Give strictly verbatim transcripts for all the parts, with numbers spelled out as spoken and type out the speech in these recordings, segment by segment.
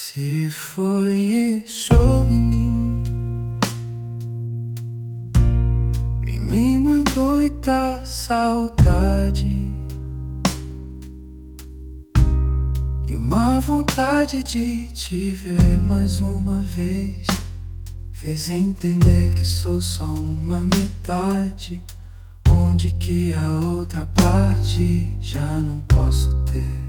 Se foi isso em mim, em mim muita saudade e uma vontade de te ver mais uma vez. Fez entender que sou só uma metade, onde que a outra parte já não posso ter.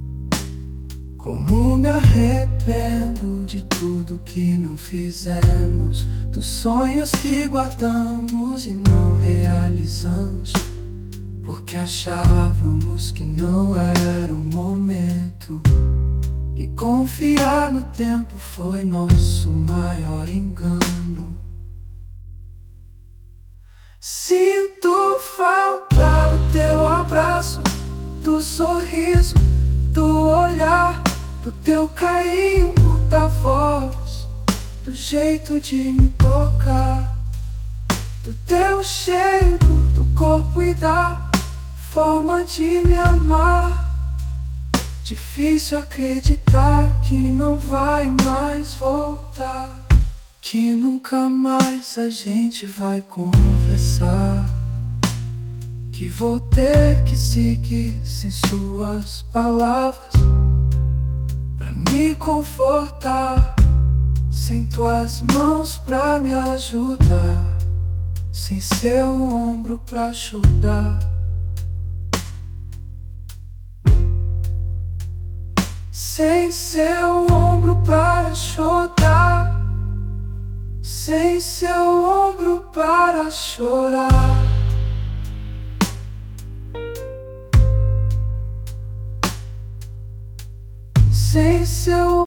Como me arrependo de tudo que não fizemos, dos sonhos que guardamos e não realizamos, porque achávamos que não era o momento. E confiar no tempo foi nosso maior engano. Sinto falta do teu abraço, do sorriso, do olhar, do teu carinho, da voz, do jeito de me tocar, do teu cheiro, do corpo e da forma de me amar. Difícil acreditar que não vai mais voltar, que nunca mais a gente vai conversar, que vou ter que seguir sem suas palavras pra me confortar, sem tuas mãos pra me ajudar, sem seu ombro pra chorar. Sem seu ombro para chorar, sem seu ombro para chorar. Sem seu